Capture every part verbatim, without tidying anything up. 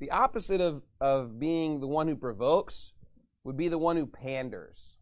The opposite of, of being the one who provokes would be the one who panders.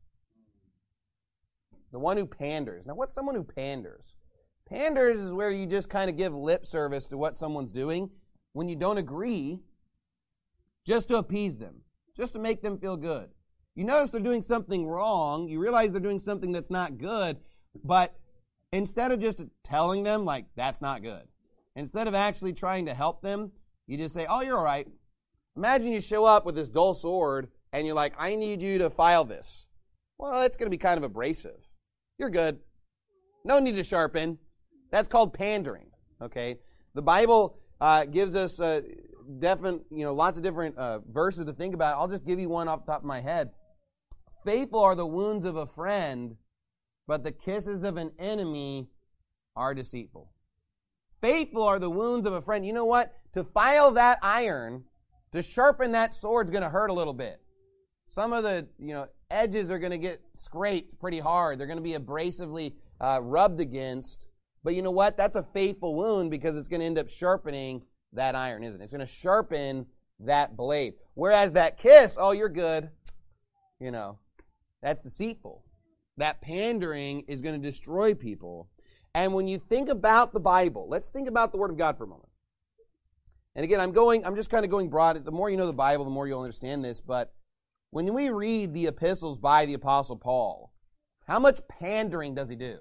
The one who panders. Now, what's someone who panders? Panders is where you just kind of give lip service to what someone's doing when you don't agree, just to appease them, just to make them feel good. You notice they're doing something wrong. You realize they're doing something that's not good, but instead of just telling them, like, that's not good, instead of actually trying to help them, you just say, oh, you're all right. Imagine you show up with this dull sword, and you're like, I need you to file this. Well, that's going to be kind of abrasive. You're good. No need to sharpen. That's called pandering, okay? The Bible uh, gives us uh, different, you know, lots of different uh, verses to think about. I'll just give you one off the top of my head. Faithful are the wounds of a friend, but the kisses of an enemy are deceitful. Faithful are the wounds of a friend. You know what? To file that iron, to sharpen that sword is going to hurt a little bit. Some of the, you know, edges are going to get scraped pretty hard. They're going to be abrasively uh, rubbed against. But you know what? That's a faithful wound because it's going to end up sharpening that iron, isn't it? It's going to sharpen that blade. Whereas that kiss, oh, you're good. You know, that's deceitful. That pandering is going to destroy people. And when you think about the Bible, let's think about the Word of God for a moment. And again, I'm going, I'm just kind of going broad. The more you know the Bible, the more you'll understand this. But when we read the epistles by the Apostle Paul, how much pandering does he do?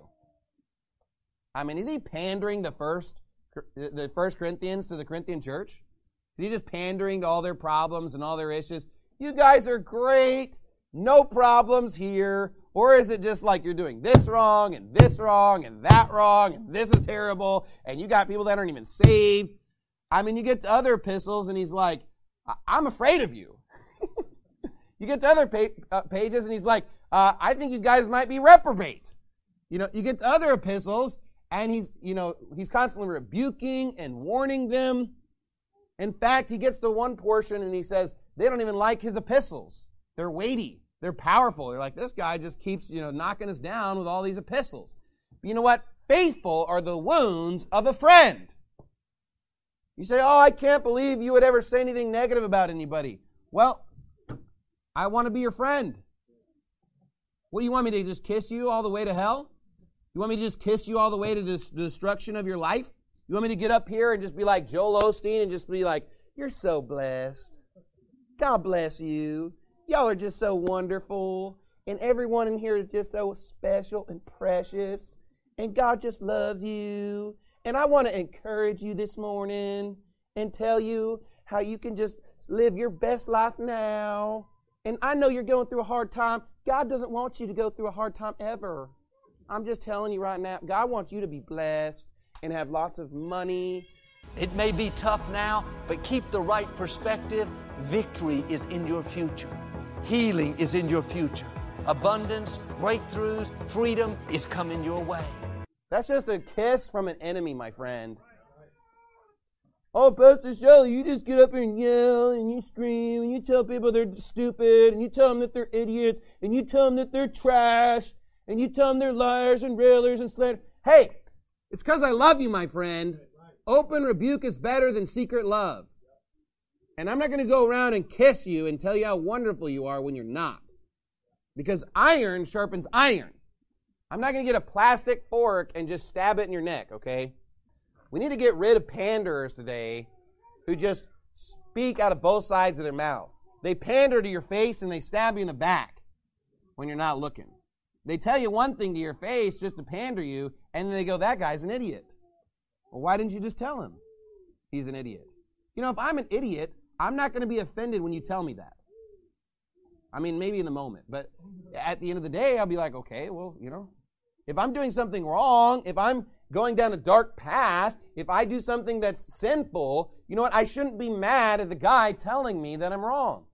I mean, is he pandering the first, the First Corinthians to the Corinthian church? Is he just pandering to all their problems and all their issues? You guys are great. No problems here. Or is it just like you're doing this wrong and this wrong and that wrong and this is terrible and you got people that aren't even saved? I mean, you get to other epistles and he's like, I'm afraid of you. You get to other pa- uh, pages and he's like, uh, I think you guys might be reprobate. You know, you get to other epistles and he's, you know, he's constantly rebuking and warning them. In fact, he gets to one portion and he says, they don't even like his epistles. They're weighty. They're powerful. They're like, this guy just keeps, you know, knocking us down with all these epistles. But you know what? Faithful are the wounds of a friend. You say, oh, I can't believe you would ever say anything negative about anybody. Well, I want to be your friend. What do you want me to just kiss you all the way to hell? You want me to just kiss you all the way to the destruction of your life? You want me to get up here and just be like Joel Osteen and just be like, you're so blessed. God bless you. Y'all are just so wonderful. And everyone in here is just so special and precious. And God just loves you. And I want to encourage you this morning and tell you how you can just live your best life now. And I know you're going through a hard time. God doesn't want you to go through a hard time ever. I'm just telling you right now, God wants you to be blessed and have lots of money. It may be tough now, but keep the right perspective. Victory is in your future. Healing is in your future. Abundance, breakthroughs, freedom is coming your way. That's just a kiss from an enemy, my friend. Oh, Pastor Shelley, you just get up here and yell and you scream and you tell people they're stupid and you tell them that they're idiots and you tell them that they're trash and you tell them they're liars and railers and slander. Hey, it's because I love you, my friend. Open rebuke is better than secret love. And I'm not going to go around and kiss you and tell you how wonderful you are when you're not. Because iron sharpens iron. I'm not going to get a plastic fork and just stab it in your neck, okay? We need to get rid of panderers today who just speak out of both sides of their mouth. They pander to your face and they stab you in the back when you're not looking. They tell you one thing to your face just to pander you, and then they go, that guy's an idiot. Well, why didn't you just tell him he's an idiot? You know, if I'm an idiot, I'm not going to be offended when you tell me that. I mean, maybe in the moment, but at the end of the day, I'll be like, okay, well, you know, if I'm doing something wrong, if I'm going down a dark path, if I do something that's sinful, you know what? I shouldn't be mad at the guy telling me that I'm wrong.